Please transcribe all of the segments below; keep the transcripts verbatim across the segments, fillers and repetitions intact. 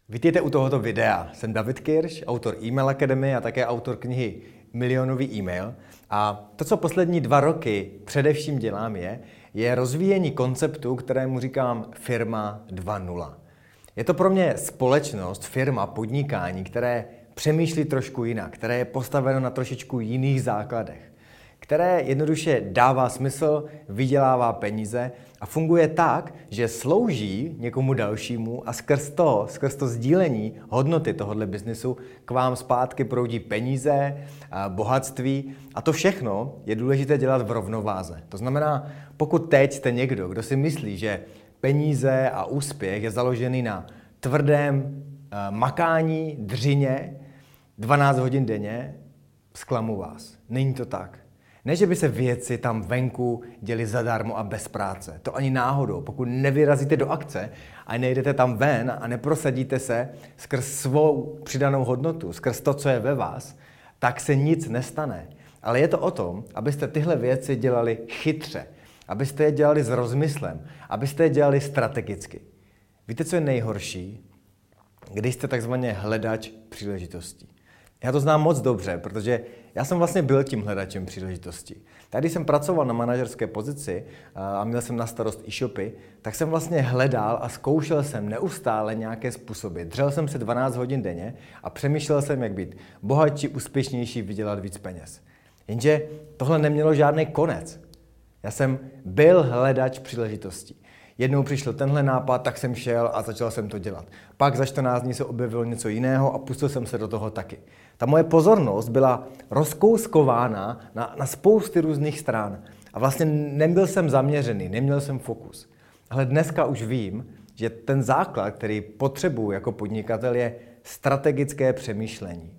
Vítejte u tohoto videa. Jsem David Kirš, autor E-mail Academy a také autor knihy Milionový e-mail. A to, co poslední dva roky především dělám, je, je rozvíjení konceptu, kterému říkám firma dva nula. Je to pro mě společnost, firma, podnikání, které přemýšlí trošku jinak, které je postaveno na trošičku jiných základech, které jednoduše dává smysl, vydělává peníze a funguje tak, že slouží někomu dalšímu a skrz to, skrz to sdílení hodnoty tohoto biznisu k vám zpátky proudí peníze, bohatství a to všechno je důležité dělat v rovnováze. To znamená, pokud teď jste někdo, kdo si myslí, že peníze a úspěch je založený na tvrdém makání, dřině, dvanáct hodin denně, zklamu vás. Není to tak. Ne, že by se věci tam venku děly zadarmo a bez práce. To ani náhodou. Pokud nevyrazíte do akce a nejdete tam ven a neprosadíte se skrz svou přidanou hodnotu, skrz to, co je ve vás, tak se nic nestane. Ale je to o tom, abyste tyhle věci dělali chytře, abyste je dělali s rozmyslem, abyste je dělali strategicky. Víte, co je nejhorší? Když jste takzvaně hledač příležitostí. Já to znám moc dobře, protože já jsem vlastně byl tím hledačem příležitostí. Tady jsem pracoval na manažerské pozici a měl jsem na starost e-shopy, tak jsem vlastně hledal a zkoušel jsem neustále nějaké způsoby. Dřel jsem se dvanáct hodin denně a přemýšlel jsem, jak být bohatší, úspěšnější, vydělat víc peněz. Jenže tohle nemělo žádný konec. Já jsem byl hledač příležitostí. Jednou přišel tenhle nápad, tak jsem šel a začal jsem to dělat. Pak za čtrnáct dní se objevilo něco jiného a pustil jsem se do toho taky. Ta moje pozornost byla rozkouskována na, na spousty různých stran. A vlastně nebyl jsem zaměřený, neměl jsem fokus. Ale dneska už vím, že ten základ, který potřebuji jako podnikatel, je strategické přemýšlení.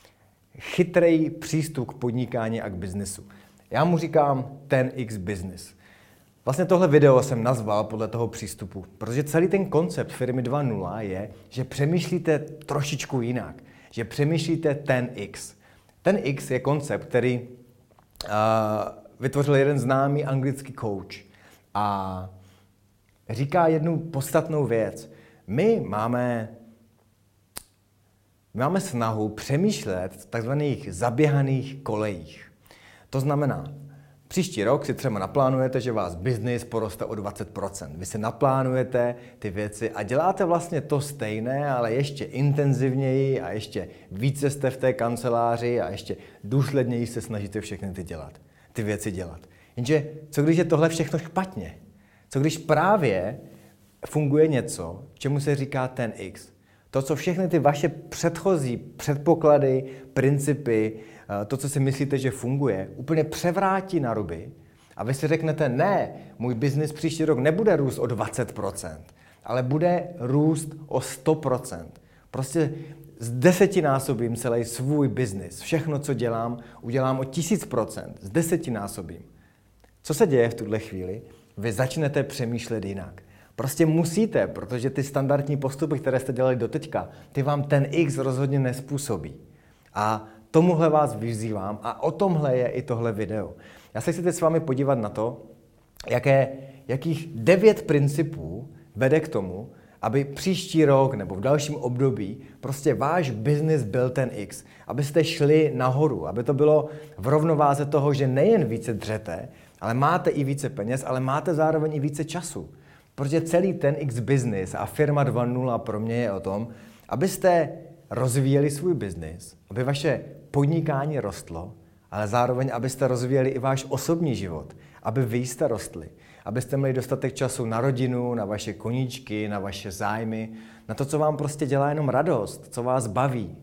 Chytrý přístup k podnikání a k biznesu. Já mu říkám ten X business. Vlastně tohle video jsem nazval podle toho přístupu, protože celý ten koncept firmy dva nula je, že přemýšlíte trošičku jinak, že přemýšlíte ten X. Ten X je koncept, který uh, vytvořil jeden známý anglický coach a říká jednu podstatnou věc. My máme, my máme snahu přemýšlet v takzvaných zaběhaných kolejích. To znamená, příští rok si třeba naplánujete, že vás biznis poroste o dvacet procent. Vy si naplánujete ty věci a děláte vlastně to stejné, ale ještě intenzivněji a ještě více jste v té kanceláři a ještě důsledněji se snažíte všechny ty dělat, ty věci dělat. Jenže co když je tohle všechno špatně? Co když právě funguje něco, čemu se říká ten X? To, co všechny ty vaše předchozí předpoklady, principy, to, co si myslíte, že funguje, úplně převrátí na ruby a vy si řeknete, ne, můj biznis příští rok nebude růst o dvacet procent, ale bude růst o sto procent. Prostě z desetinásobím celý svůj biznis. Všechno, co dělám, udělám o tisíc procent. Z desetinásobím. Co se děje v tuhle chvíli? Vy začnete přemýšlet jinak. Prostě musíte, protože ty standardní postupy, které jste dělali doteďka, ty vám ten X rozhodně nespůsobí. A tomuhle vás vyzývám a o tomhle je i tohle video. Já se chci teď s vámi podívat na to, jaké, jakých devět principů vede k tomu, aby příští rok nebo v dalším období prostě váš biznis byl ten X. Abyste šli nahoru, aby to bylo v rovnováze toho, že nejen více dřete, ale máte i více peněz, ale máte zároveň i více času. Protože celý ten X business a firma dva nula pro mě je o tom, abyste rozvíjeli svůj biznis, aby vaše podnikání rostlo, ale zároveň, abyste rozvíjeli i váš osobní život, aby vy jste rostli, abyste měli dostatek času na rodinu, na vaše koníčky, na vaše zájmy, na to, co vám prostě dělá jenom radost, co vás baví.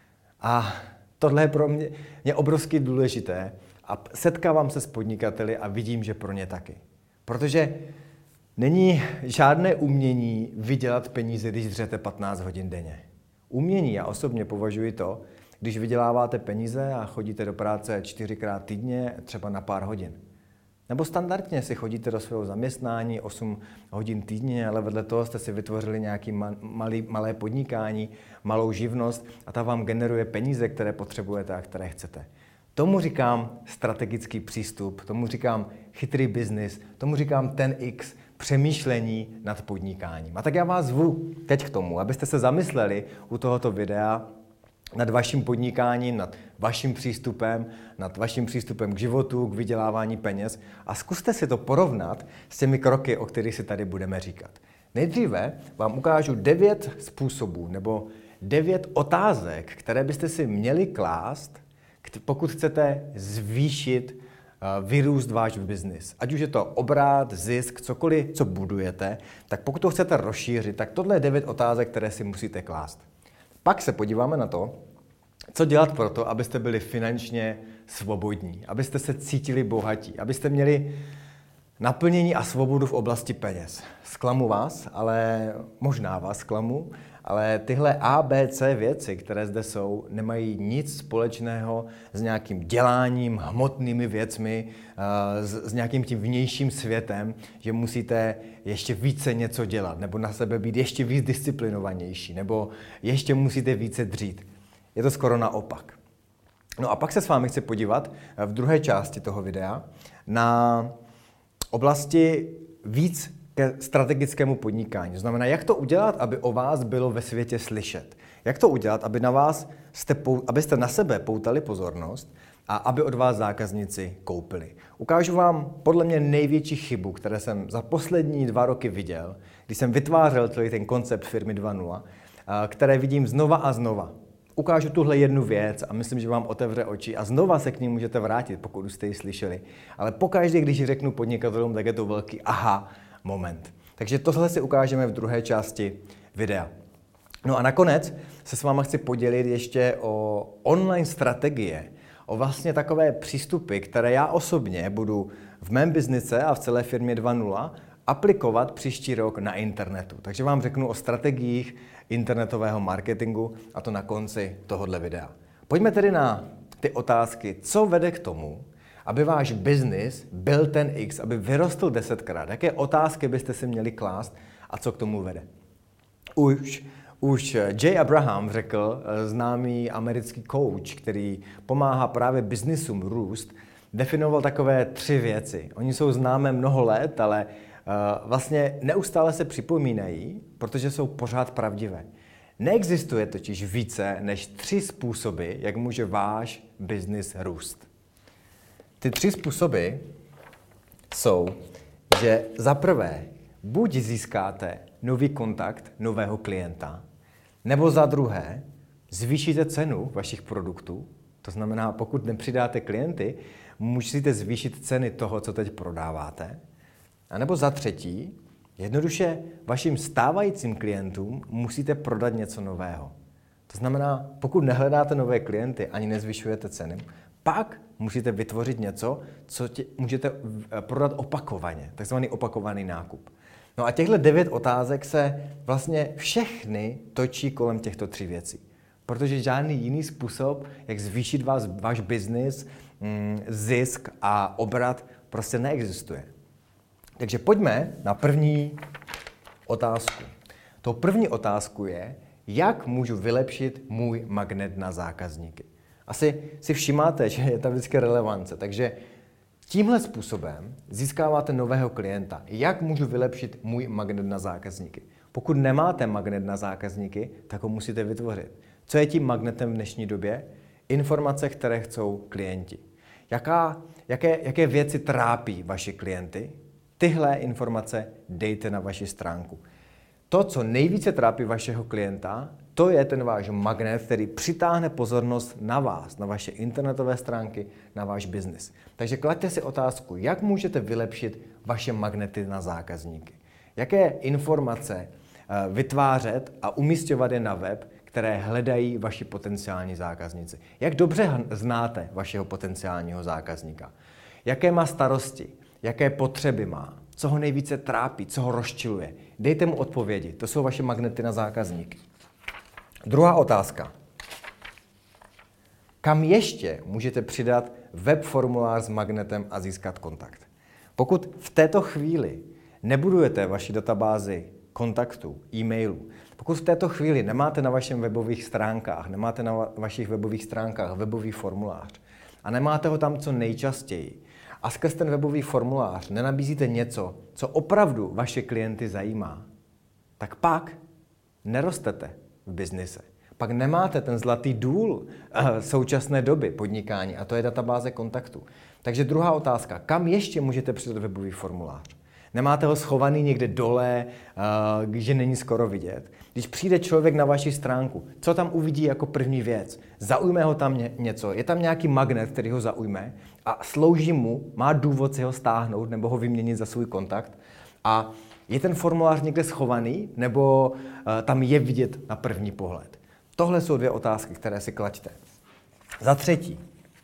A tohle je pro mě, mě obrovsky důležité a setkávám se s podnikateli a vidím, že pro ně taky. Protože není žádné umění vydělat peníze, když dřete patnáct hodin denně. Umění, já osobně považuji to, když vyděláváte peníze a chodíte do práce čtyřikrát týdně, třeba na pár hodin. Nebo standardně si chodíte do svého zaměstnání osm hodin týdně, ale vedle toho jste si vytvořili nějaké malý, malé podnikání, malou živnost a ta vám generuje peníze, které potřebujete a které chcete. Tomu říkám strategický přístup, tomu říkám chytrý biznis, tomu říkám ten X, přemýšlení nad podnikáním. A tak já vás zvu teď k tomu, abyste se zamysleli u tohoto videa nad vaším podnikáním, nad vaším přístupem, nad vaším přístupem k životu, k vydělávání peněz a zkuste si to porovnat s těmi kroky, o kterých si tady budeme říkat. Nejdříve vám ukážu devět způsobů nebo devět otázek, které byste si měli klást, pokud chcete zvýšit, vyrůst váš biznis. Ať už je to obrat, zisk, cokoliv, co budujete, tak pokud to chcete rozšířit, tak tohle je devět otázek, které si musíte klást. Pak se podíváme na to, co dělat pro to, abyste byli finančně svobodní, abyste se cítili bohatí, abyste měli naplnění a svobodu v oblasti peněz. Zklamu vás, ale možná vás zklamu, ale tyhle A, B, C věci, které zde jsou, nemají nic společného s nějakým děláním, hmotnými věcmi, s, s nějakým tím vnějším světem, že musíte ještě více něco dělat, nebo na sebe být ještě víc disciplinovanější, nebo ještě musíte více dřít. Je to skoro naopak. No a pak se s vámi chci podívat v druhé části toho videa na oblasti víc ke strategickému podnikání. To znamená, jak to udělat, aby o vás bylo ve světě slyšet. Jak to udělat, aby na vás jste, abyste na sebe poutali pozornost a aby od vás zákazníci koupili. Ukážu vám podle mě největší chybu, které jsem za poslední dva roky viděl, když jsem vytvářel celý ten koncept firmy dva nula, které vidím znova a znova. Ukážu tuhle jednu věc a myslím, že vám otevře oči a znova se k ní můžete vrátit, pokud jste ji slyšeli. Ale pokaždé, když ji řeknu podnikatelům, tak je to velký aha moment. Takže tohle si ukážeme v druhé části videa. No a nakonec se s váma chci podělit ještě o online strategie, o vlastně takové přístupy, které já osobně budu v mém biznise a v celé firmě dva nula aplikovat příští rok na internetu. Takže vám řeknu o strategiích internetového marketingu a to na konci tohohle videa. Pojďme tedy na ty otázky, co vede k tomu, aby váš biznis byl ten X, aby vyrostl desetkrát. Jaké otázky byste si měli klást a co k tomu vede? Už, už Jay Abraham řekl, známý americký coach, který pomáhá právě biznisům růst, definoval takové tři věci. Oni jsou známé mnoho let, ale uh, vlastně neustále se připomínají, protože jsou pořád pravdivé. Neexistuje totiž více než tři způsoby, jak může váš biznis růst. Ty tři způsoby jsou, že za prvé buď získáte nový kontakt nového klienta, nebo za druhé zvýšíte cenu vašich produktů. To znamená, pokud nepřidáte klienty, musíte zvýšit ceny toho, co teď prodáváte. A nebo za třetí, jednoduše vašim stávajícím klientům musíte prodat něco nového. To znamená, pokud nehledáte nové klienty ani nezvyšujete ceny, pak musíte vytvořit něco, co tě, můžete prodat opakovaně, takzvaný opakovaný nákup. No a těchto devět otázek se vlastně všechny točí kolem těchto tří věcí. Protože žádný jiný způsob, jak zvýšit vás, váš biznis, zisk a obrat prostě neexistuje. Takže pojďme na první otázku. Tou první otázku je, jak můžu vylepšit můj magnet na zákazníky. Asi si všimáte, že je tam vždycky relevance, takže tímhle způsobem získáváte nového klienta. Jak můžu vylepšit můj magnet na zákazníky? Pokud nemáte magnet na zákazníky, tak ho musíte vytvořit. Co je tím magnetem v dnešní době? Informace, které chcou klienti. Jaká, jaké, jaké věci trápí vaši klienty? Tyhle informace dejte na vaši stránku. To, co nejvíce trápí vašeho klienta, to je ten váš magnet, který přitáhne pozornost na vás, na vaše internetové stránky, na váš biznis. Takže klaďte si otázku, jak můžete vylepšit vaše magnety na zákazníky. Jaké informace vytvářet a umísťovat je na web, které hledají vaši potenciální zákazníci. Jak dobře znáte vašeho potenciálního zákazníka? Jaké má starosti? Jaké potřeby má? Co ho nejvíce trápí? Co ho rozčiluje? Dejte mu odpovědi. To jsou vaše magnety na zákazníky. Druhá otázka. Kam ještě můžete přidat web formulář s magnetem a získat kontakt? Pokud v této chvíli nebudujete vaši databázi kontaktů, e-mailů, pokud v této chvíli nemáte na vašich webových stránkách, nemáte na vašich webových stránkách webový formulář a nemáte ho tam co nejčastěji a skrz ten webový formulář nenabízíte něco, co opravdu vaše klienty zajímá, tak pak nerostete v biznise. Pak nemáte ten zlatý důl současné doby podnikání a to je databáze kontaktů. Takže druhá otázka, kam ještě můžete přidat webový formulář? Nemáte ho schovaný někde dole, že není skoro vidět. Když přijde člověk na vaši stránku, co tam uvidí jako první věc? Zaujme ho tam něco, je tam nějaký magnet, který ho zaujme a slouží mu, má důvod si ho stáhnout nebo ho vyměnit za svůj kontakt. A je ten formulář někde schovaný nebo tam je vidět na první pohled? Tohle jsou dvě otázky, které si klaďte. Za třetí,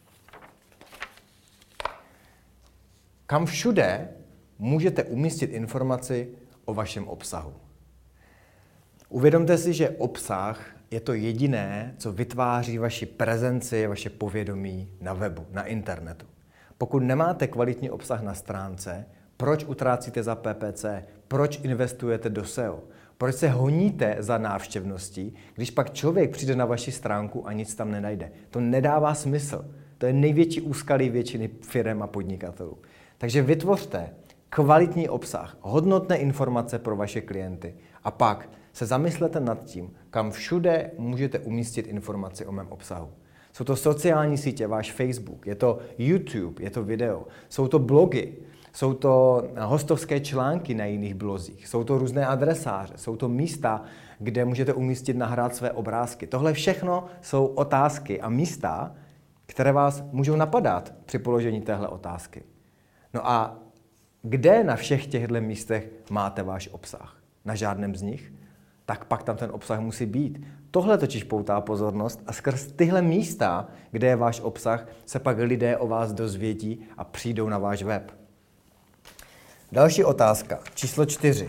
kam všude můžete umístit informaci o vašem obsahu? Uvědomte si, že obsah je to jediné, co vytváří vaši prezenci, vaše povědomí na webu, na internetu. Pokud nemáte kvalitní obsah na stránce, proč utrácíte za P P C? Proč investujete do S E O? Proč se honíte za návštěvností, když pak člověk přijde na vaši stránku a nic tam nenajde? To nedává smysl. To je největší úskalí většiny firem a podnikatelů. Takže vytvořte kvalitní obsah, hodnotné informace pro vaše klienty a pak se zamyslete nad tím, kam všude můžete umístit informaci o mém obsahu. Jsou to sociální sítě, váš Facebook, je to YouTube, je to video, jsou to blogy, jsou to hostovské články na jiných blozích, jsou to různé adresáře, jsou to místa, kde můžete umístit, nahrát své obrázky. Tohle všechno jsou otázky a místa, které vás můžou napadat při položení téhle otázky. No a kde na všech těchto místech máte váš obsah? Na žádném z nich? Tak pak tam ten obsah musí být. Tohle totiž poutá pozornost a skrz tyhle místa, kde je váš obsah, se pak lidé o vás dozvědí a přijdou na váš web. Další otázka, číslo čtyři.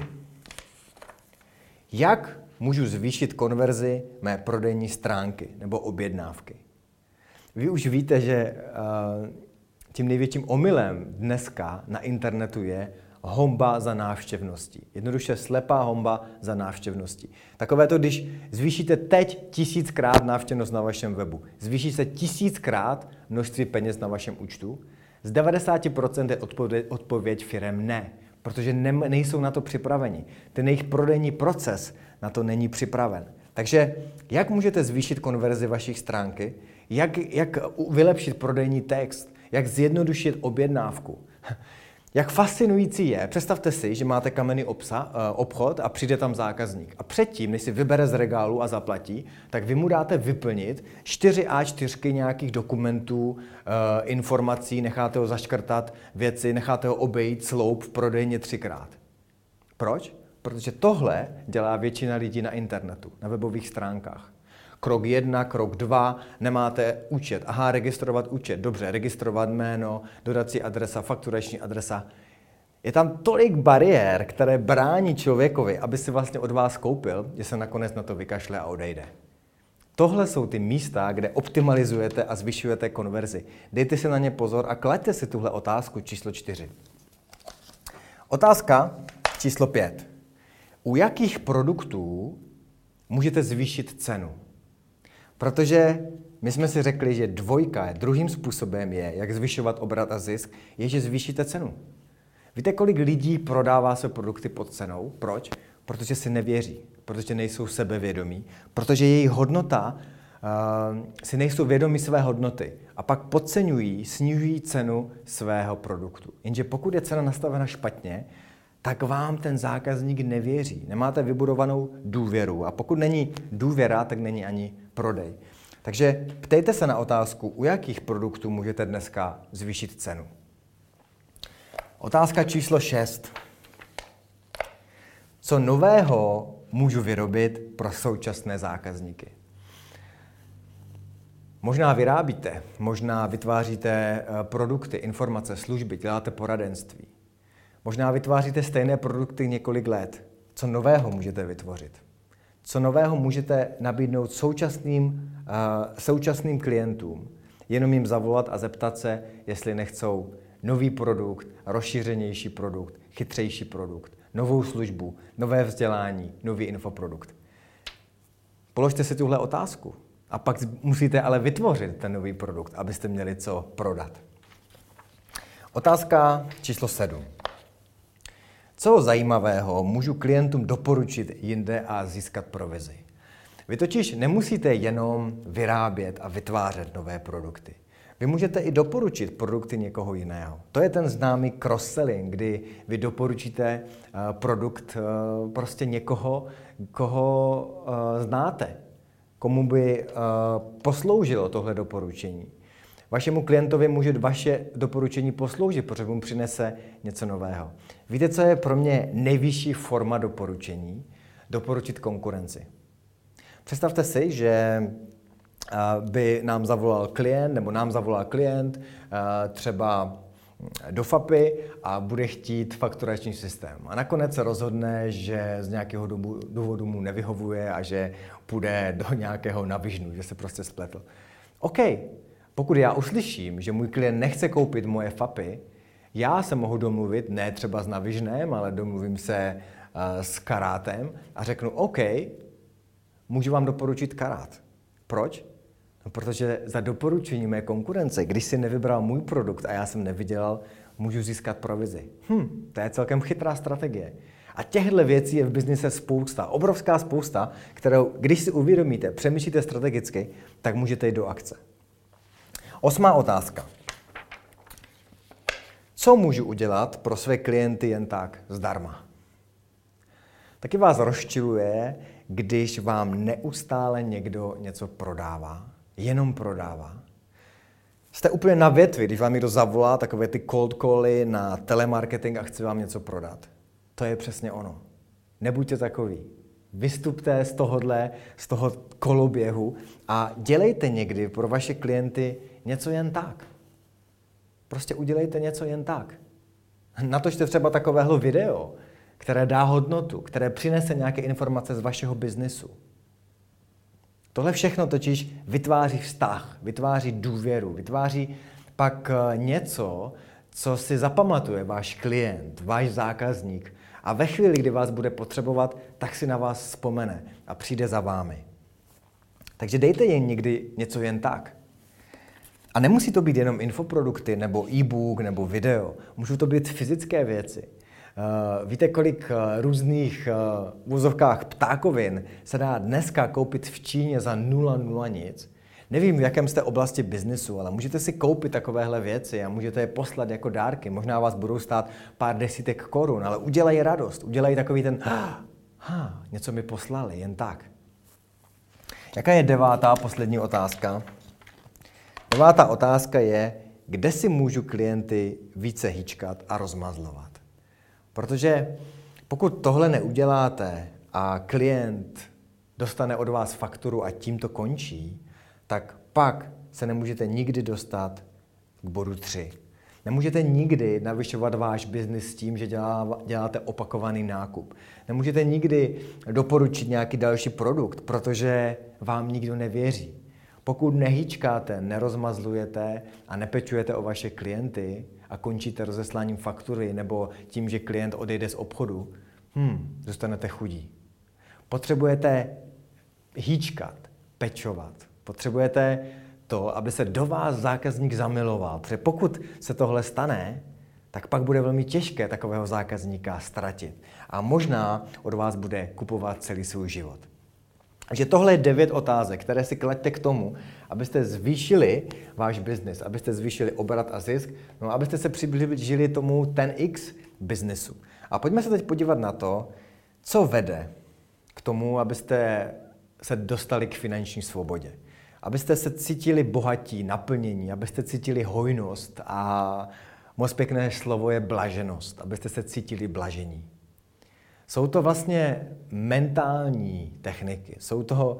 Jak můžu zvýšit konverzi mé prodejní stránky nebo objednávky? Vy už víte, že uh, tím největším omylem dneska na internetu je honba za návštěvností. Jednoduše slepá honba za návštěvností. Takové to, když zvýšíte teď tisíckrát návštěvnost na vašem webu, zvýší se tisíckrát množství peněz na vašem účtu, z devadesát procent je odpověď, odpověď firem ne, protože ne, nejsou na to připraveni. Ten jejich prodejní proces na to není připraven. Takže jak můžete zvýšit konverzi vašich stránky, jak, jak vylepšit prodejní text, jak zjednodušit objednávku. Jak fascinující je, představte si, že máte kamenný obsa, obchod a přijde tam zákazník. A předtím, než si vybere z regálu a zaplatí, tak vy mu dáte vyplnit čtyři á čtyři nějakých dokumentů, informací, necháte ho zaškrtat věci, necháte ho obejít sloup v prodejně třikrát. Proč? Protože tohle dělá většina lidí na internetu, na webových stránkách. Krok jedna, krok dva, nemáte účet. Aha, registrovat účet. Dobře, registrovat jméno, dodací adresa, fakturační adresa. Je tam tolik bariér, které brání člověkovi, aby si vlastně od vás koupil, že se nakonec na to vykašle a odejde. Tohle jsou ty místa, kde optimalizujete a zvyšujete konverzi. Dejte si na ně pozor a klaďte si tuhle otázku číslo čtyři. Otázka číslo pět. U jakých produktů můžete zvýšit cenu? Protože my jsme si řekli, že dvojka, druhým způsobem je, jak zvyšovat obrat a zisk, je, že zvýšíte cenu. Víte, kolik lidí prodává své produkty pod cenou? Proč? Protože si nevěří, protože nejsou sebevědomí, protože jejich hodnota, uh, si nejsou vědomí své hodnoty a pak podceňují, snižují cenu svého produktu. Jenže pokud je cena nastavena špatně, tak vám ten zákazník nevěří. Nemáte vybudovanou důvěru a pokud není důvěra, tak není ani prodej. Takže ptejte se na otázku, u jakých produktů můžete dneska zvýšit cenu. Otázka číslo šest. Co nového můžu vyrobit pro současné zákazníky? Možná vyrábíte, možná vytváříte produkty, informace, služby, děláte poradenství. Možná vytváříte stejné produkty několik let. Co nového můžete vytvořit? Co nového můžete nabídnout současným, uh, současným klientům? Jenom jim zavolat a zeptat se, jestli nechcou nový produkt, rozšířenější produkt, chytřejší produkt, novou službu, nové vzdělání, nový infoprodukt. Položte si tuhle otázku a pak musíte ale vytvořit ten nový produkt, abyste měli co prodat. Otázka číslo sedm. Co zajímavého můžu klientům doporučit jinde a získat provizi? Vy totiž nemusíte jenom vyrábět a vytvářet nové produkty. Vy můžete i doporučit produkty někoho jiného. To je ten známý cross-selling, kdy vy doporučíte produkt prostě někoho, koho znáte, komu by posloužilo tohle doporučení. Vašemu klientovi může vaše doporučení posloužit, protože mu přinese něco nového. Víte, co je pro mě nejvyšší forma doporučení? Doporučit konkurenci. Představte si, že by nám zavolal klient, nebo nám zavolal klient třeba do FAPy a bude chtít fakturační systém. A nakonec se rozhodne, že z nějakého důvodu mu nevyhovuje a že půjde do nějakého Navision, že se prostě spletl. OK, pokud já uslyším, že můj klient nechce koupit moje FAPy, já se mohu domluvit, ne třeba s Navisionem, ale domluvím se uh, s Karátem a řeknu, OK, můžu vám doporučit Karát. Proč? No, protože za doporučení mé konkurence, když si nevybral můj produkt a já jsem nevydělal, můžu získat provizi. Hm, to je celkem chytrá strategie. A těchto věcí je v biznise spousta, obrovská spousta, kterou, když si uvědomíte, přemýšlíte strategicky, tak můžete jít do akce. Osmá otázka. Co můžu udělat pro své klienty jen tak zdarma? Taky vás rozčiluje, když vám neustále někdo něco prodává, jenom prodává. Jste úplně na větvi, když vám někdo zavolá, takové ty cold cally na telemarketing a chce vám něco prodat. To je přesně ono. Nebuďte takový. Vystupte z tohohle, z toho koloběhu a dělejte někdy pro vaše klienty něco jen tak. Prostě udělejte něco jen tak. Natočte třeba takovéhle video, které dá hodnotu, které přinese nějaké informace z vašeho biznesu. Tohle všechno totiž vytváří vztah, vytváří důvěru, vytváří pak něco, co si zapamatuje váš klient, váš zákazník a ve chvíli, kdy vás bude potřebovat, tak si na vás vzpomene a přijde za vámi. Takže dejte jen někdy něco jen tak. A nemusí to být jenom infoprodukty, nebo e-book, nebo video. Můžou to být fyzické věci. Uh, víte, kolik uh, různých uh, v úzovkách ptákovin se dá dneska koupit v Číně za nula nula nic? Nevím, v jakém jste oblasti biznisu, ale můžete si koupit takovéhle věci a můžete je poslat jako dárky. Možná vás budou stát pár desítek korun, ale udělají radost, udělají takový ten ha, něco mi poslali, jen tak. Jaká je devátá poslední otázka? Devátá otázka je, kde si můžu klienty více hýčkat a rozmazlovat. Protože pokud tohle neuděláte a klient dostane od vás fakturu a tím to končí, tak pak se nemůžete nikdy dostat k bodu tři. Nemůžete nikdy navyšovat váš biznis tím, že dělá, děláte opakovaný nákup. Nemůžete nikdy doporučit nějaký další produkt, protože vám nikdo nevěří. Pokud nehýčkáte, nerozmazlujete a nepečujete o vaše klienty a končíte rozesláním faktury nebo tím, že klient odejde z obchodu, hmm, zůstanete chudí. Potřebujete hýčkat, pečovat. Potřebujete to, aby se do vás zákazník zamiloval. Protože pokud se tohle stane, tak pak bude velmi těžké takového zákazníka ztratit. A možná od vás bude kupovat celý svůj život. Takže tohle je devět otázek, které si klaďte k tomu, abyste zvýšili váš biznis, abyste zvýšili obrat a zisk, no abyste se přiblížili tomu ten X biznesu. A pojďme se teď podívat na to, co vede k tomu, abyste se dostali k finanční svobodě. Abyste se cítili bohatí, naplnění, abyste cítili hojnost a moc pěkné slovo je blaženost, abyste se cítili blažení. Jsou to vlastně mentální techniky, jsou to,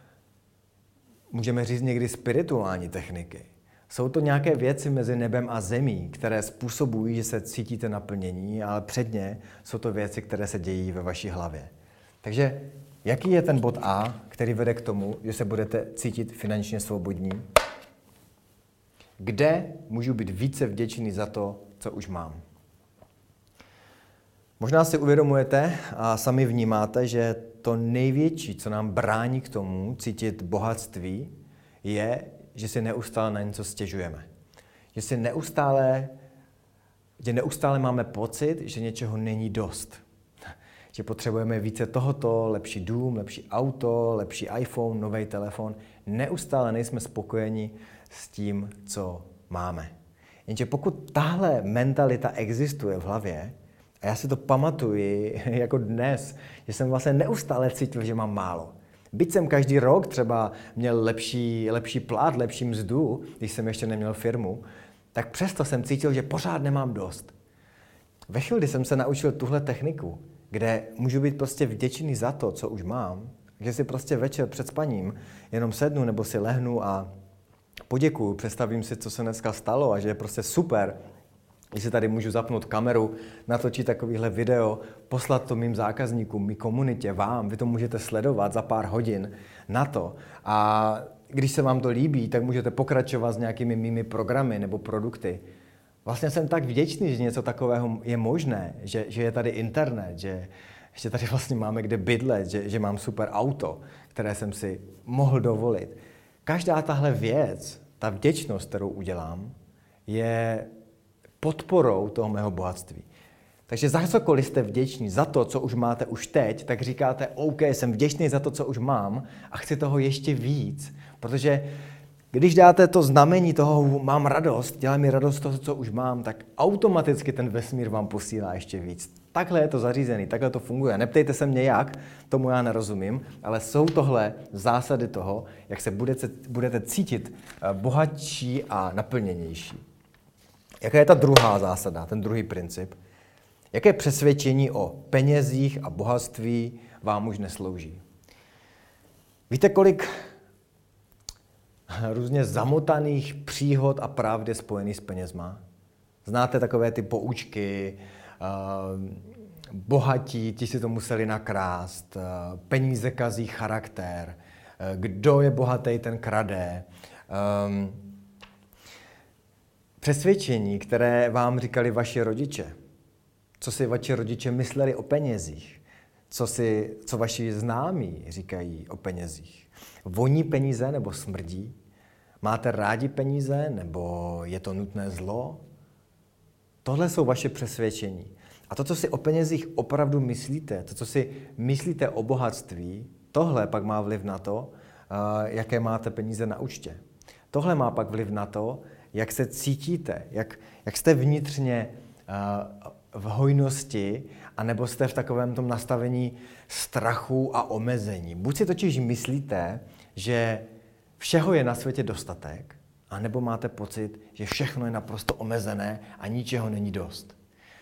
můžeme říct někdy spirituální techniky. Jsou to nějaké věci mezi nebem a zemí, které způsobují, že se cítíte naplnění, ale předně jsou to věci, které se dějí ve vaší hlavě. Takže jaký je ten bod A, který vede k tomu, že se budete cítit finančně svobodní? Kde můžu být více vděčný za to, co už mám? Možná si uvědomujete a sami vnímáte, že to největší, co nám brání k tomu cítit bohatství, je, že si neustále na něco stěžujeme. Že si neustále že neustále máme pocit, že něčeho není dost. Že potřebujeme více tohoto, lepší dům, lepší auto, lepší iPhone, nový telefon. Neustále nejsme spokojeni s tím, co máme. Jenže pokud tahle mentalita existuje v hlavě, a já si to pamatuji jako dnes, že jsem vlastně neustále cítil, že mám málo. Byť jsem každý rok třeba měl lepší, lepší plat, lepší mzdu, když jsem ještě neměl firmu, tak přesto jsem cítil, že pořád nemám dost. Ve chvíli, kdy jsem se naučil tuhle techniku, kde můžu být prostě vděčný za to, co už mám, že si prostě večer před spaním jenom sednu nebo si lehnu a poděkuju, představím si, co se dneska stalo a že je prostě super, že si tady můžu zapnout kameru, natočit takovýhle video, poslat to mým zákazníkům, mý komunitě, vám, vy to můžete sledovat za pár hodin na to. A když se vám to líbí, tak můžete pokračovat s nějakými mými programy nebo produkty. Vlastně jsem tak vděčný, že něco takového je možné, že, že je tady internet, že, že tady vlastně máme kde bydlet, že, že mám super auto, které jsem si mohl dovolit. Každá tahle věc, ta vděčnost, kterou udělám, je podporou toho mého bohatství. Takže za cokoliv jste vděční, za to, co už máte už teď, tak říkáte, OK, jsem vděčný za to, co už mám a chci toho ještě víc, protože když dáte to znamení toho, mám radost, dělá mi radost toho, co už mám, tak automaticky ten vesmír vám posílá ještě víc. Takhle je to zařízený, takhle to funguje. Neptejte se mě jak, tomu já nerozumím, ale jsou tohle zásady toho, jak se budete, budete cítit bohatší a naplněnější. Jaká je ta druhá zásada, ten druhý princip? Jaké přesvědčení o penězích a bohatství vám už neslouží? Víte, kolik různě zamotaných příhod a pravd je spojených s penězma? Znáte takové ty poučky, bohatí, ti si to museli nakrást, peníze kazí charakter, kdo je bohatý, ten krade. Přesvědčení, které vám říkali vaši rodiče, co si vaši rodiče mysleli o penězích, co, si, co vaši známí říkají o penězích. Voní peníze nebo smrdí? Máte rádi peníze nebo je to nutné zlo? Tohle jsou vaše přesvědčení. A to, co si o penězích opravdu myslíte, to, co si myslíte o bohatství, tohle pak má vliv na to, jaké máte peníze na účtě. Tohle má pak vliv na to, jak se cítíte, jak, jak jste vnitřně uh, v hojnosti, anebo jste v takovém tom nastavení strachu a omezení. Buď si totiž myslíte, že všeho je na světě dostatek, anebo máte pocit, že všechno je naprosto omezené a ničeho není dost.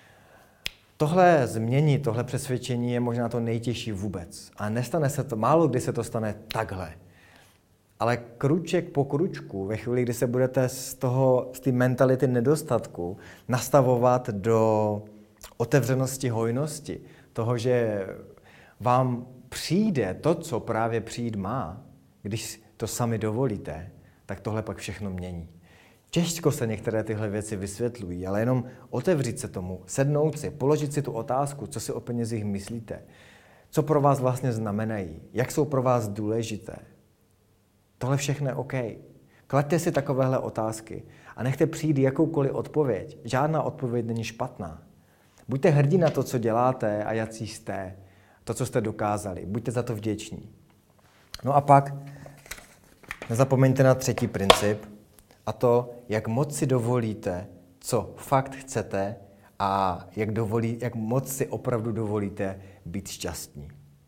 Tohle změní, tohle přesvědčení je možná to nejtěžší vůbec. A nestane se to, málo kdy se to stane takhle. Ale kruček po kručku, ve chvíli, kdy se budete z toho, z té mentality nedostatku nastavovat do otevřenosti hojnosti, toho, že vám přijde to, co právě přijít má, když to sami dovolíte, tak tohle pak všechno mění. Těžko se některé tyhle věci vysvětlují, ale jenom otevřít se tomu, sednout si, položit si tu otázku, co si o penězích myslíte, co pro vás vlastně znamenají, jak jsou pro vás důležité. Tohle všechno je OK. Klaďte si takovéhle otázky a nechte přijít jakoukoliv odpověď. Žádná odpověď není špatná. Buďte hrdí na to, co děláte a jací jste, to, co jste dokázali. Buďte za to vděční. No a pak nezapomeňte na třetí princip, a to, jak moc si dovolíte, co fakt chcete a jak, dovolí, jak moc si opravdu dovolíte být šťastní.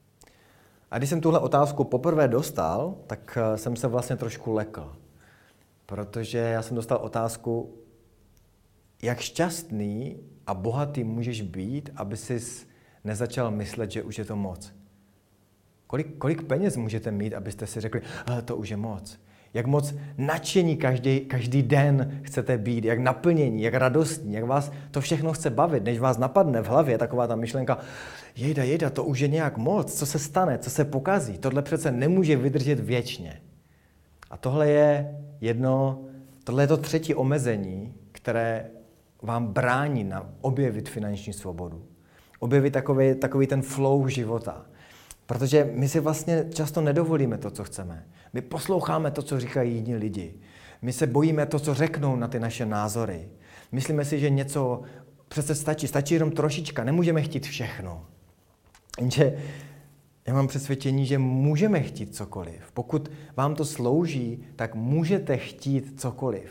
A když jsem tuhle otázku poprvé dostal, tak jsem se vlastně trošku lekl. Protože já jsem dostal otázku, jak šťastný a bohatý můžeš být, aby sis nezačal myslet, že už je to moc. Kolik, kolik peněz můžete mít, abyste si řekli, to už je moc. Jak moc nadšení každý, každý den chcete být, jak naplnění, jak radostní, jak vás to všechno chce bavit, než vás napadne v hlavě taková ta myšlenka, jejda, jejda, to už je nějak moc, co se stane, co se pokazí, tohle přece nemůže vydržet věčně. A tohle je jedno, tohle je to třetí omezení, které vám brání na objevit finanční svobodu. Objevit takový, takový ten flow života. Protože my si vlastně často nedovolíme to, co chceme. My posloucháme to, co říkají jiní lidi. My se bojíme to, co řeknou na ty naše názory. Myslíme si, že něco přece stačí, stačí jenom trošička, nemůžeme chtít všechno. Jenže já mám přesvědčení, že můžeme chtít cokoliv. Pokud vám to slouží, tak můžete chtít cokoliv.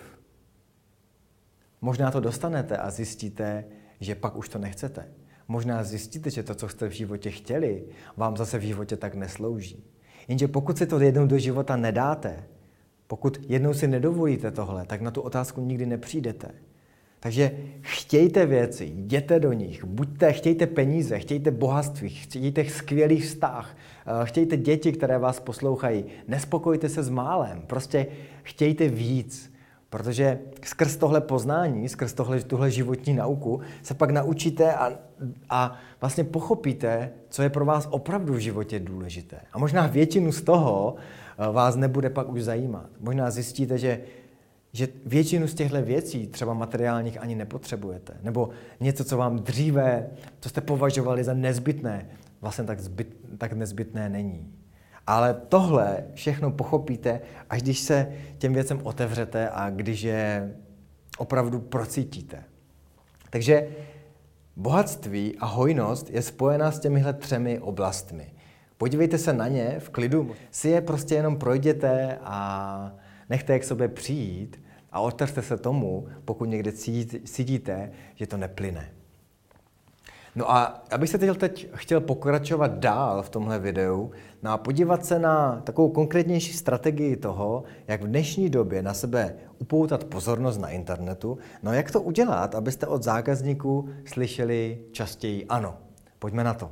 Možná to dostanete a zjistíte, že pak už to nechcete. Možná zjistíte, že to, co jste v životě chtěli, vám zase v životě tak neslouží. Jenže pokud si to jednou do života nedáte, pokud jednou si nedovolíte tohle, tak na tu otázku nikdy nepřijdete. Takže chtějte věci, jděte do nich, buďte, chtějte peníze, chtějte bohatství, chtějte skvělý vztah, chtějte děti, které vás poslouchají, nespokojte se s málem, prostě chtějte víc, protože skrz tohle poznání, skrz tohle, tuhle životní nauku se pak naučíte a, a vlastně pochopíte, co je pro vás opravdu v životě důležité. A možná většinu z toho vás nebude pak už zajímat. Možná zjistíte, že že většinu z těchto věcí, třeba materiálních, ani nepotřebujete. Nebo něco, co vám dříve, co jste považovali za nezbytné, vlastně tak, zbyt, tak nezbytné není. Ale tohle všechno pochopíte, až když se těm věcem otevřete a když je opravdu procítíte. Takže bohatství a hojnost je spojená s těmihle třemi oblastmi. Podívejte se na ně v klidu, si je prostě jenom projděte a nechte je k sobě přijít a otevřte se tomu, pokud někde cítíte, že to neplyne. No a abych se teď, teď chtěl pokračovat dál v tomhle videu, no a podívat se na takovou konkrétnější strategii toho, jak v dnešní době na sebe upoutat pozornost na internetu, no jak to udělat, abyste od zákazníků slyšeli častěji ano. Pojďme na to.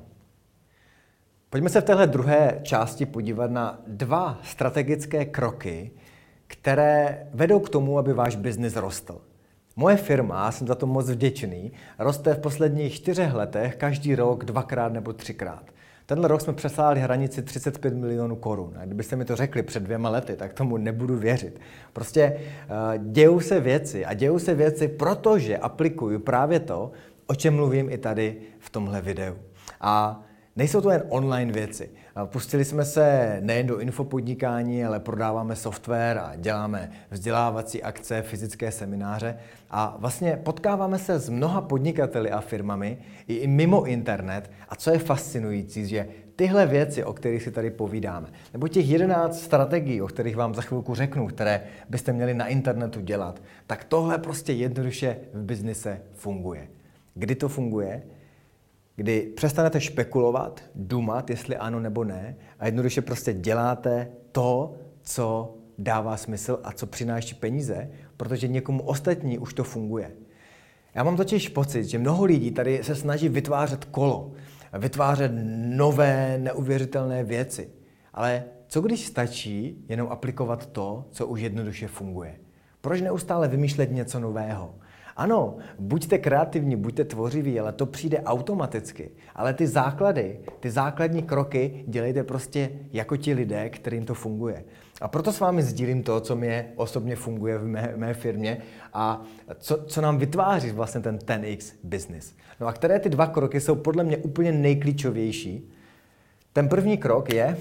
Pojďme se v téhle druhé části podívat na dva strategické kroky, které vedou k tomu, aby váš biznis rostl. Moje firma, jsem za to moc vděčný, roste v posledních čtyřech letech každý rok dvakrát nebo třikrát. Tenhle rok jsme přesáhli hranici třicet pět milionů korun. A kdybyste mi to řekli před dvěma lety, tak tomu nebudu věřit. Prostě uh, dějou se věci a dějou se věci, protože aplikuju právě to, o čem mluvím i tady v tomhle videu. A nejsou to jen online věci. Pustili jsme se nejen do infopodnikání, ale prodáváme software a děláme vzdělávací akce, fyzické semináře a vlastně potkáváme se s mnoha podnikateli a firmami i mimo internet a co je fascinující, že tyhle věci, o kterých si tady povídáme, nebo těch jedenáct strategií, o kterých vám za chvilku řeknu, které byste měli na internetu dělat, tak tohle prostě jednoduše v biznise funguje. Kdy to funguje? Kdy přestanete špekulovat, dumat, jestli ano nebo ne, a jednoduše prostě děláte to, co dává smysl a co přináší peníze, protože někomu ostatní už to funguje. Já mám totiž pocit, že mnoho lidí tady se snaží vytvářet kolo, vytvářet nové, neuvěřitelné věci. Ale co když stačí jenom aplikovat to, co už jednoduše funguje? Proč neustále vymýšlet něco nového? Ano, buďte kreativní, buďte tvořiví, ale to přijde automaticky. Ale ty základy, ty základní kroky dělejte prostě jako ti lidé, kterým to funguje. A proto s vámi sdílím to, co mě osobně funguje v mé, mé firmě a co, co nám vytváří vlastně ten ten x business. No a které ty dva kroky jsou podle mě úplně nejklíčovější. Ten první krok je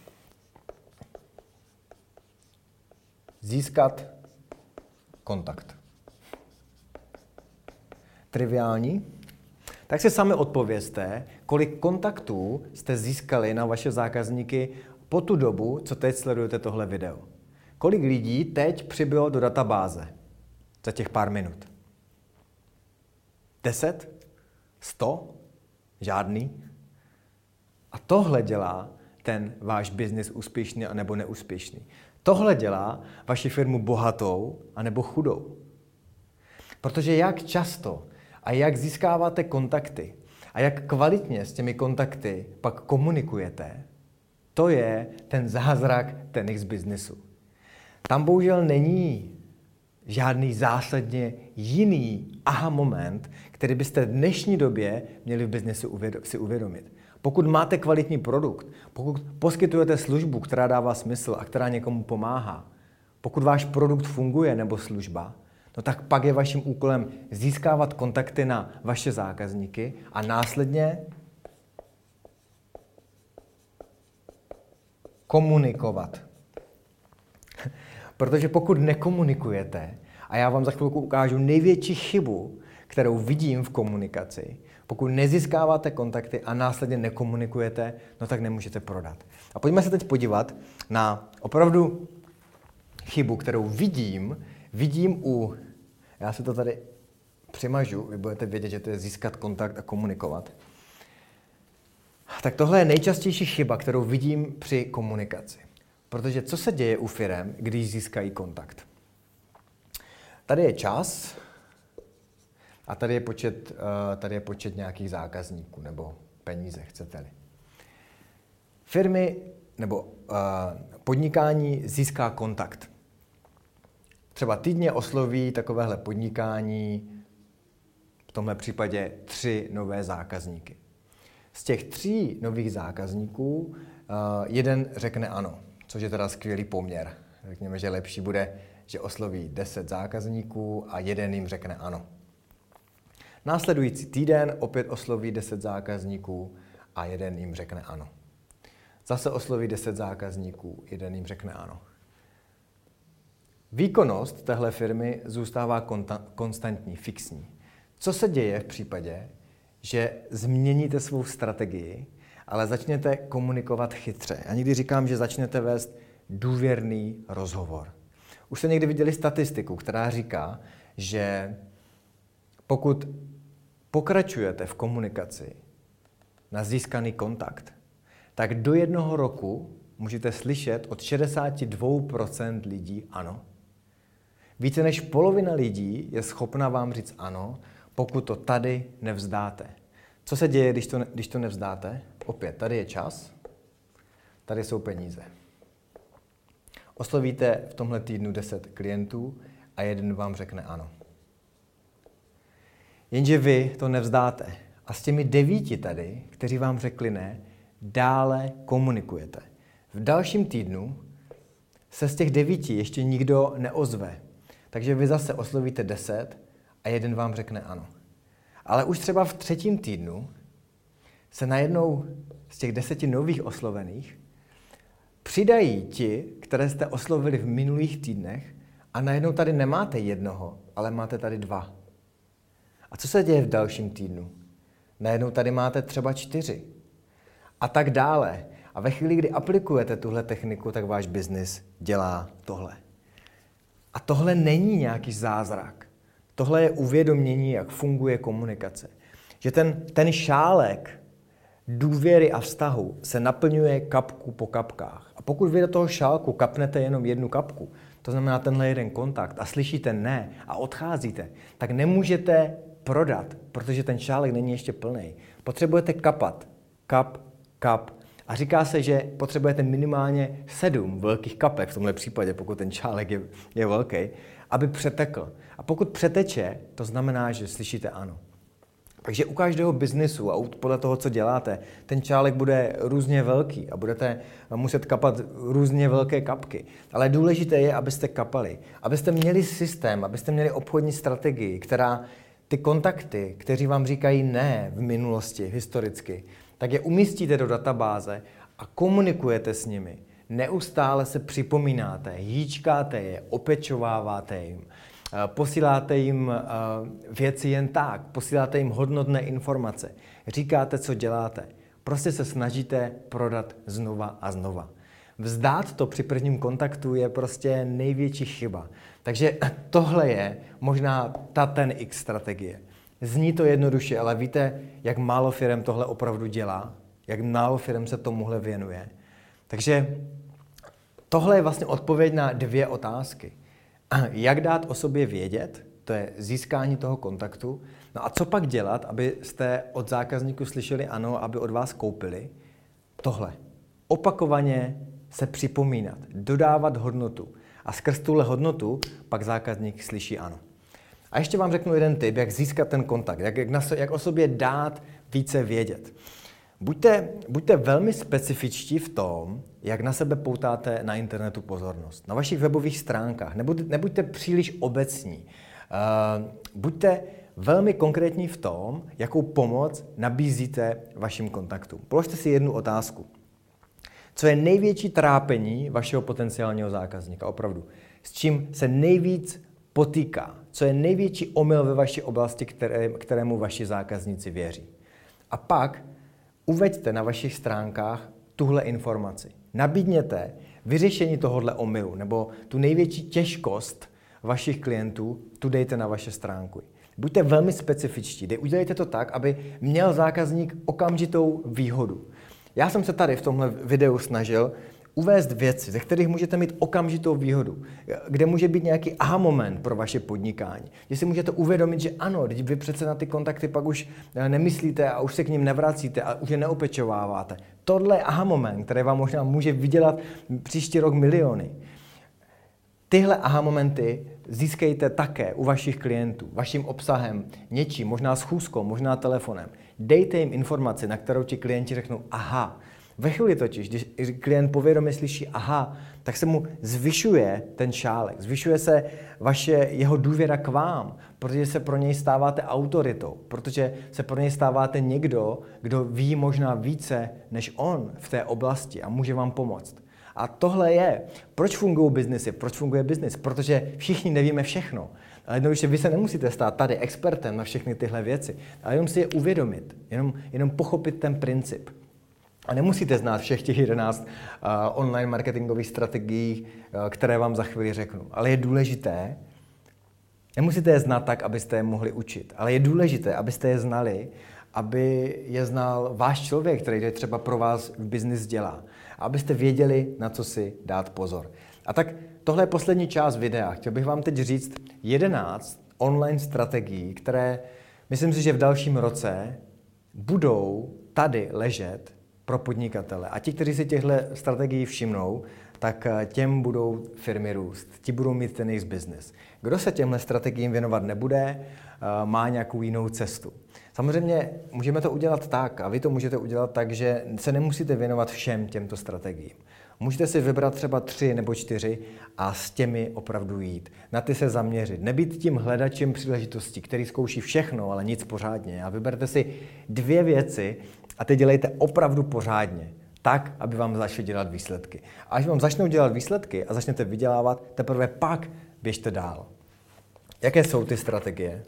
získat kontakt. Triviální? Tak si sami odpovězte, kolik kontaktů jste získali na vaše zákazníky po tu dobu, co teď sledujete tohle video. Kolik lidí teď přibylo do databáze za těch pár minut? Deset? Sto? Žádný? A tohle dělá ten váš biznis úspěšný anebo neúspěšný. Tohle dělá vaši firmu bohatou anebo chudou. Protože jak často a jak získáváte kontakty a jak kvalitně s těmi kontakty pak komunikujete, to je ten zázrak ten X biznesu. Tam bohužel není žádný zásadně jiný aha moment, který byste v dnešní době měli v biznesu si uvědomit. Pokud máte kvalitní produkt, pokud poskytujete službu, která dává smysl a která někomu pomáhá, pokud váš produkt funguje nebo služba, no tak pak je vaším úkolem získávat kontakty na vaše zákazníky a následně komunikovat. Protože pokud nekomunikujete, a já vám za chvilku ukážu největší chybu, kterou vidím v komunikaci, pokud nezískáváte kontakty a následně nekomunikujete, no tak nemůžete prodat. A pojďme se teď podívat na opravdu chybu, kterou vidím, vidím u, já si to tady přimažu, vy budete vědět, že to je získat kontakt a komunikovat. Tak tohle je nejčastější chyba, kterou vidím při komunikaci. Protože co se děje u firem, když získají kontakt? Tady je čas a tady je počet, tady je počet nějakých zákazníků nebo peníze, chcete-li. Firmy nebo podnikání získá kontakt. Třeba týdně osloví takovéhle podnikání, v tomhle případě tři nové zákazníky. Z těch tří nových zákazníků uh, jeden řekne ano, což je teda skvělý poměr. Řekněme, že lepší bude, že osloví deset zákazníků a jeden jim řekne ano. Následující týden opět osloví deset zákazníků a jeden jim řekne ano. Zase osloví deset zákazníků, jeden jim řekne ano. Výkonnost téhle firmy zůstává konstantní, fixní. Co se děje v případě, že změníte svou strategii, ale začněte komunikovat chytře? Já někdy říkám, že začnete vést důvěrný rozhovor. Už jste někdy viděli statistiku, která říká, že pokud pokračujete v komunikaci na získaný kontakt, tak do jednoho roku můžete slyšet od šedesát dva procent lidí ano. Více než polovina lidí je schopna vám říct ano, pokud to tady nevzdáte. Co se děje, když to, ne, když to nevzdáte? Opět, tady je čas, tady jsou peníze. Oslovíte v tomhle týdnu deset klientů a jeden vám řekne ano. Jenže vy to nevzdáte. A s těmi devíti tady, kteří vám řekli ne, dále komunikujete. V dalším týdnu se z těch devíti ještě nikdo neozve. Takže vy zase oslovíte deset a jeden vám řekne ano. Ale už třeba v třetím týdnu se najednou z těch deseti nových oslovených přidají ti, které jste oslovili v minulých týdnech a najednou tady nemáte jednoho, ale máte tady dva. A co se děje v dalším týdnu? Najednou tady máte třeba čtyři. A tak dále. A ve chvíli, kdy aplikujete tuhle techniku, tak váš biznis dělá tohle. A tohle není nějaký zázrak. Tohle je uvědomění, jak funguje komunikace. Že ten, ten šálek důvěry a vztahu se naplňuje kapku po kapkách. A pokud vy do toho šálku kapnete jenom jednu kapku, to znamená tenhle jeden kontakt a slyšíte ne a odcházíte, tak nemůžete prodat, protože ten šálek není ještě plný. Potřebujete kapat. Kap, kap. A říká se, že potřebujete minimálně sedm velkých kapek, v tomhle případě, pokud ten šálek je, je velký, aby přetekl. A pokud přeteče, to znamená, že slyšíte ano. Takže u každého biznisu a podle toho, co děláte, ten čálek bude různě velký a budete muset kapat různě velké kapky. Ale důležité je, abyste kapali, abyste měli systém, abyste měli obchodní strategii, která ty kontakty, kteří vám říkají ne v minulosti, historicky, tak je umístíte do databáze a komunikujete s nimi. Neustále se připomínáte, hýčkáte je, opečováváte jim, posíláte jim věci jen tak, posíláte jim hodnotné informace, říkáte, co děláte. Prostě se snažíte prodat znova a znova. Vzdát to při prvním kontaktu je prostě největší chyba. Takže tohle je možná ta ten X strategie. Zní to jednoduše, ale víte, jak málo firem tohle opravdu dělá, jak málo firem se tomuhle věnuje. Takže tohle je vlastně odpověď na dvě otázky. Jak dát o sobě vědět, to je získání toho kontaktu. No a co pak dělat, abyste od zákazníků slyšeli ano, aby od vás koupili? Tohle. Opakovaně se připomínat, dodávat hodnotu. A skrz tuhle hodnotu pak zákazník slyší ano. A ještě vám řeknu jeden tip, jak získat ten kontakt, jak, jak, na, jak o sobě dát více vědět. Buďte, buďte velmi specifičtí v tom, jak na sebe poutáte na internetu pozornost. Na vašich webových stránkách. Nebuďte, nebuďte příliš obecní. Uh, buďte velmi konkrétní v tom, jakou pomoc nabízíte vašim kontaktům. Položte si jednu otázku. Co je největší trápení vašeho potenciálního zákazníka? Opravdu. S čím se nejvíc potýká, co je největší omyl ve vaší oblasti, které, kterému vaši zákazníci věří. A pak uveďte na vašich stránkách tuhle informaci. Nabídněte vyřešení tohohle omylu nebo tu největší těžkost vašich klientů, tu dejte na vaše stránky. Buďte velmi specifičtí, udělejte to tak, aby měl zákazník okamžitou výhodu. Já jsem se tady v tomhle videu snažil uvést věci, ze kterých můžete mít okamžitou výhodu, kde může být nějaký aha moment pro vaše podnikání, kde si můžete uvědomit, že ano, když vy přece na ty kontakty pak už nemyslíte a už se k ním nevracíte a už je neopečováváte. Tohle je aha moment, který vám možná může vydělat příští rok miliony. Tyhle aha momenty získejte také u vašich klientů, vaším obsahem, něčím, možná schůzkou, možná telefonem. Dejte jim informaci, na kterou ti klienti řeknou aha. Ve chvíli totiž, když klient povědomě slyší aha, tak se mu zvyšuje ten šálek, zvyšuje se vaše jeho důvěra k vám, protože se pro něj stáváte autoritou, protože se pro něj stáváte někdo, kdo ví možná více než on v té oblasti a může vám pomoct. A tohle je, proč fungují biznesy, proč funguje biznis, protože všichni nevíme všechno. Ale jednoduše vy se nemusíte stát tady expertem na všechny tyhle věci, ale jenom si je uvědomit, jenom, jenom pochopit ten princip. A nemusíte znát všech těch jedenáct uh, online marketingových strategií, uh, které vám za chvíli řeknu. Ale je důležité, nemusíte je znát tak, abyste je mohli učit, ale je důležité, abyste je znali, aby je znal váš člověk, který je třeba pro vás v biznis dělá. A abyste věděli, na co si dát pozor. A tak tohle je poslední část videa. Chtěl bych vám teď říct jedenáct online strategií, které myslím si, že v dalším roce budou tady ležet pro podnikatele. A ti, kteří si těchto strategií všimnou, tak těm budou firmy růst. Ti budou mít ten jejich biznis. Kdo se těmhle strategiím věnovat nebude, má nějakou jinou cestu. Samozřejmě můžeme to udělat tak, a vy to můžete udělat tak, že se nemusíte věnovat všem těmto strategiím. Můžete si vybrat třeba tři nebo čtyři a s těmi opravdu jít. Na ty se zaměřit. Nebýt tím hledačem příležitostí, který zkouší všechno, ale nic pořádně. A vyberte si dvě věci a ty dělejte opravdu pořádně. Tak, aby vám začaly dělat výsledky. A až vám začnou dělat výsledky a začnete vydělávat, teprve pak běžte dál. Jaké jsou ty strategie?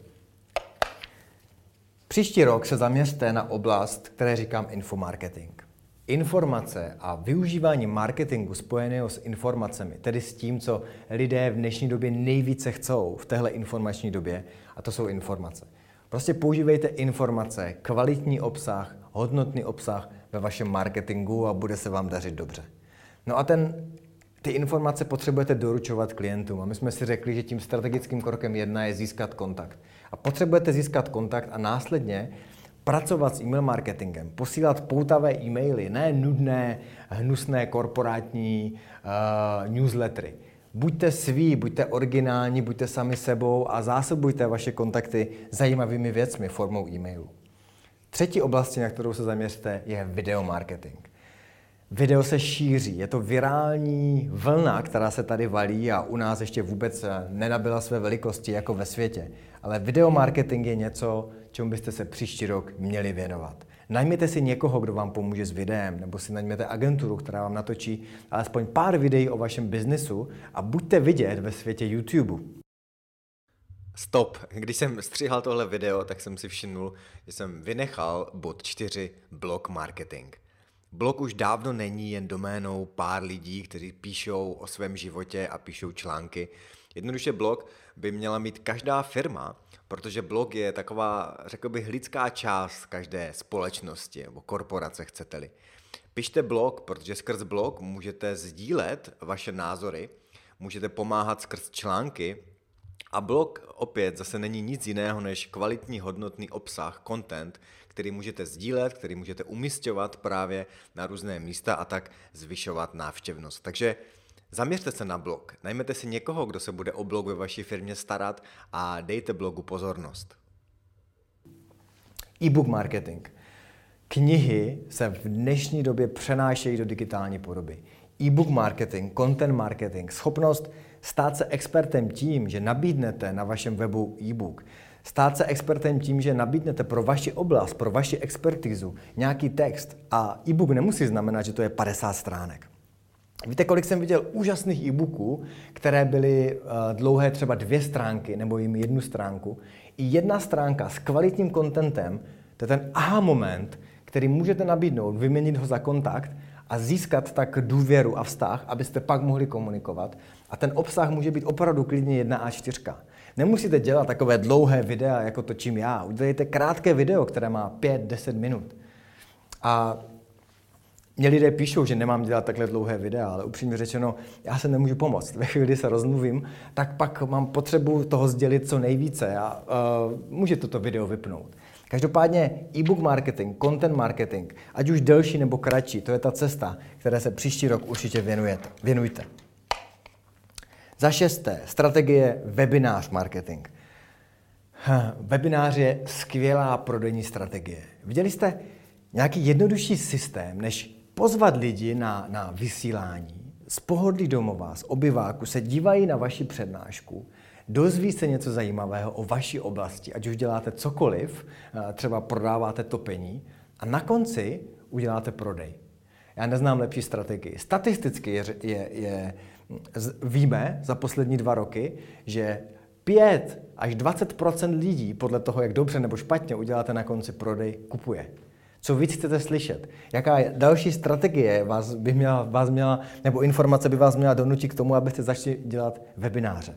Příští rok se zaměřte na oblast, které říkám infomarketing. Informace a využívání marketingu spojeného s informacemi, tedy s tím, co lidé v dnešní době nejvíce chcou v téhle informační době, a to jsou informace. Prostě používejte informace, kvalitní obsah, hodnotný obsah ve vašem marketingu a bude se vám dařit dobře. No a ten, ty informace potřebujete doručovat klientům a my jsme si řekli, že tím strategickým krokem jedna je získat kontakt. A potřebujete získat kontakt a následně pracovat s e-mail marketingem, posílat poutavé e-maily, ne nudné, hnusné korporátní uh, newslettery. Buďte sví, buďte originální, buďte sami sebou a zásobujte vaše kontakty zajímavými věcmi formou e-mailu. Třetí oblastí, na kterou se zaměřte, je videomarketing. Video se šíří, je to virální vlna, která se tady valí a u nás ještě vůbec nenabyla své velikosti jako ve světě. Ale videomarketing je něco, čemu byste se příští rok měli věnovat. Najměte si někoho, kdo vám pomůže s videem, nebo si najměte agenturu, která vám natočí alespoň pár videí o vašem biznesu a buďte vidět ve světě YouTube. Stop. Když jsem stříhal tohle video, tak jsem si všimnul, že jsem vynechal bod čtyři, blog marketing. Blog už dávno není jen doménou pár lidí, kteří píšou o svém životě a píšou články. Jednoduše blog by měla mít každá firma, protože blog je taková, řekl bych, lidská část každé společnosti nebo korporace, chcete-li. Pište blog, protože skrz blog můžete sdílet vaše názory, můžete pomáhat skrz články a blog opět zase není nic jiného než kvalitní, hodnotný obsah, content, který můžete sdílet, který můžete umisťovat právě na různé místa a tak zvyšovat návštěvnost. Takže zaměřte se na blog, najměte si někoho, kdo se bude o blog ve vaší firmě starat a dejte blogu pozornost. E-book marketing. Knihy se v dnešní době přenášejí do digitální podoby. E-book marketing, content marketing, schopnost stát se expertem tím, že nabídnete na vašem webu e-book, stát se expertem tím, že nabídnete pro vaši oblast, pro vaši expertizu nějaký text a e-book nemusí znamenat, že to je padesát stránek. Víte, kolik jsem viděl úžasných e-booků, které byly uh, dlouhé třeba dvě stránky nebo jim jednu stránku. I jedna stránka s kvalitním contentem, to je ten aha moment, který můžete nabídnout, vyměnit ho za kontakt a získat tak důvěru a vztah, abyste pak mohli komunikovat. A ten obsah může být opravdu klidně jedna á čtyři. Nemusíte dělat takové dlouhé videa, jako točím já. Udělejte krátké video, které má pět deset minut. A mě lidé píšou, že nemám dělat takhle dlouhé videa, ale upřímně řečeno, já se nemůžu pomoct. Ve chvíli, kdy se rozmluvím, tak pak mám potřebu toho sdělit co nejvíce a uh, můžete to video vypnout. Každopádně e-book marketing, content marketing, ať už delší nebo kratší, to je ta cesta, které se příští rok určitě věnujete, věnujte. Za šesté, strategie webinář marketing. Webinář je skvělá prodejní strategie. Viděli jste nějaký jednodušší systém, než pozvat lidi na, na vysílání, z pohodlí domova, z obyváku, se dívají na vaši přednášku, dozví se něco zajímavého o vaší oblasti, ať už děláte cokoliv, třeba prodáváte topení a na konci uděláte prodej. Já neznám lepší strategii. Statisticky je, je, je, víme za poslední dva roky, že pět až dvacet procent lidí podle toho, jak dobře nebo špatně uděláte na konci prodej, kupuje. Co víc chcete slyšet? Jaká další strategie vás by měla, vás měla, nebo informace by vás měla donutit k tomu, abyste začali dělat webináře?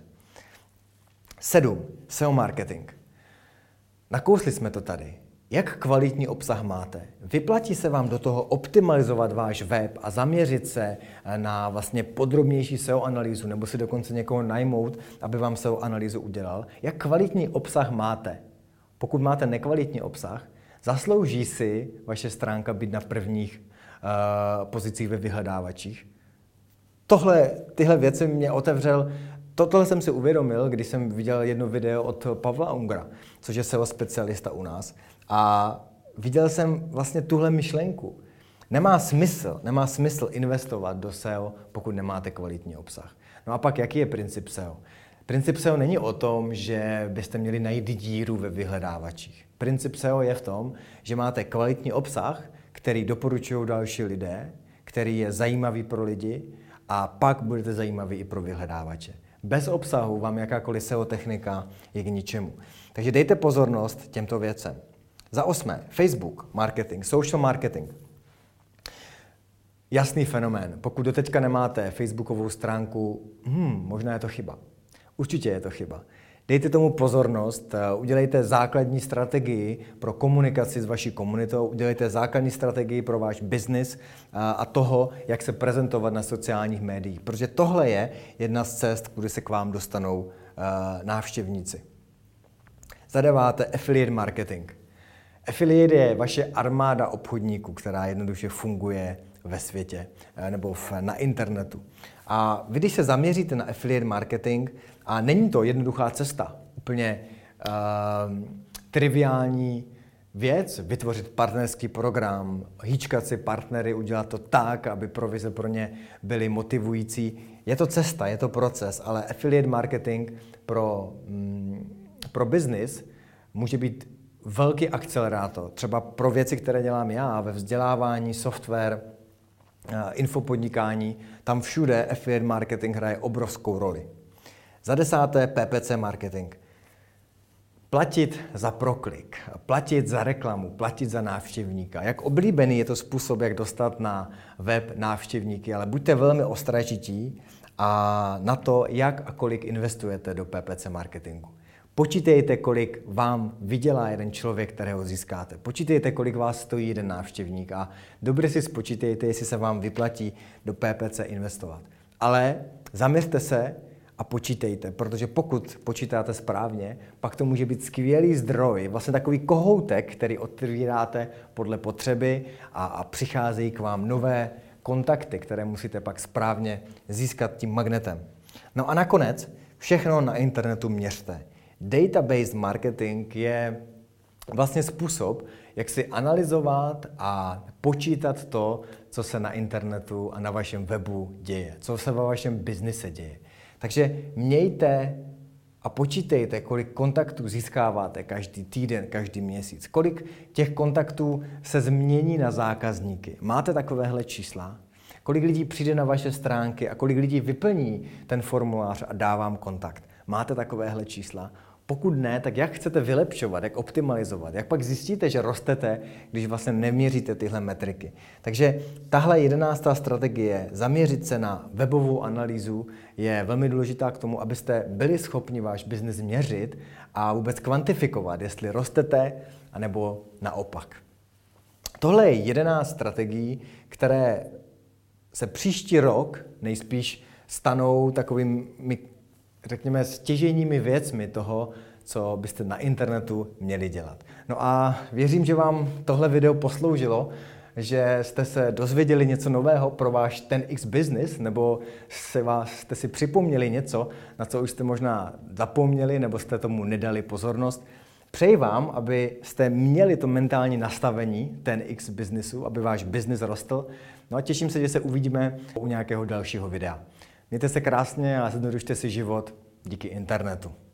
Sedm. S E O marketing. Nakousli jsme to tady. Jak kvalitní obsah máte? Vyplatí se vám do toho optimalizovat váš web a zaměřit se na vlastně podrobnější S E O analýzu, nebo si dokonce někoho najmout, aby vám S E O analýzu udělal? Jak kvalitní obsah máte? Pokud máte nekvalitní obsah, zaslouží si vaše stránka být na prvních uh, pozicích ve vyhledávačích? Tohle, tyhle věci mě otevřel, tohle jsem si uvědomil, když jsem viděl jedno video od Pavla Ungra, což je S E O specialista u nás. A viděl jsem vlastně tuhle myšlenku. Nemá smysl, nemá smysl investovat do S E O, pokud nemáte kvalitní obsah. No a pak jaký je princip S E O? Princip S E O není o tom, že byste měli najít díru ve vyhledávačích. Princip S E O je v tom, že máte kvalitní obsah, který doporučují další lidé, který je zajímavý pro lidi a pak budete zajímaví i pro vyhledávače. Bez obsahu vám jakákoliv S E O technika je k ničemu. Takže dejte pozornost těmto věcem. Za osmé, Facebook marketing, social marketing. Jasný fenomén. Pokud doteďka nemáte facebookovou stránku, hmm, možná je to chyba. Určitě je to chyba. Dejte tomu pozornost, udělejte základní strategii pro komunikaci s vaší komunitou, udělejte základní strategii pro váš biznis a toho, jak se prezentovat na sociálních médiích. Protože tohle je jedna z cest, kudy se k vám dostanou návštěvníci. Za deváté, affiliate marketing. Affiliate je vaše armáda obchodníků, která jednoduše funguje ve světě nebo v, na internetu. A vy, když se zaměříte na affiliate marketing, a není to jednoduchá cesta, úplně uh, triviální věc, vytvořit partnerský program, hýčkat si partnery, udělat to tak, aby provize pro ně byly motivující. Je to cesta, je to proces, ale affiliate marketing pro, mm, pro business může být velký akcelerátor. Třeba pro věci, které dělám já ve vzdělávání, software, infopodnikání, tam všude affiliate marketing hraje obrovskou roli. Za desáté, P P C marketing. Platit za proklik, platit za reklamu, platit za návštěvníka. Jak oblíbený je to způsob, jak dostat na web návštěvníky, ale buďte velmi ostražití a na to, jak a kolik investujete do P P C marketingu. Počítejte, kolik vám vydělá jeden člověk, kterého získáte. Počítejte, kolik vás stojí jeden návštěvník a dobře si spočítejte, jestli se vám vyplatí do P P C investovat. Ale zaměřte se a počítejte, protože pokud počítáte správně, pak to může být skvělý zdroj, vlastně takový kohoutek, který otvíráte podle potřeby a, a přicházejí k vám nové kontakty, které musíte pak správně získat tím magnetem. No a nakonec všechno na internetu měřte. Database marketing je vlastně způsob, jak si analyzovat a počítat to, co se na internetu a na vašem webu děje, co se ve vašem biznise děje. Takže mějte a počítejte, kolik kontaktů získáváte každý týden, každý měsíc. Kolik těch kontaktů se změní na zákazníky. Máte takovéhle čísla? Kolik lidí přijde na vaše stránky a kolik lidí vyplní ten formulář a dá vám kontakt. Máte takovéhle čísla? Pokud ne, tak jak chcete vylepšovat, jak optimalizovat, jak pak zjistíte, že rostete, když vlastně neměříte tyhle metriky. Takže tahle jedenáctá strategie, zaměřit se na webovou analýzu, je velmi důležitá k tomu, abyste byli schopni váš biznis měřit a vůbec kvantifikovat, jestli rostete, anebo naopak. Tohle je jedenáct strategií, které se příští rok nejspíš stanou takovými, řekněme, stěžejními věcmi toho, co byste na internetu měli dělat. No a věřím, že vám tohle video posloužilo, že jste se dozvěděli něco nového pro váš ten X business, nebo se vás, jste si připomněli něco, na co už jste možná zapomněli, nebo jste tomu nedali pozornost. Přeji vám, abyste měli to mentální nastavení ten X businessu, aby váš business rostl. No a těším se, že se uvidíme u nějakého dalšího videa. Mějte se krásně a zjednodušte si život díky internetu.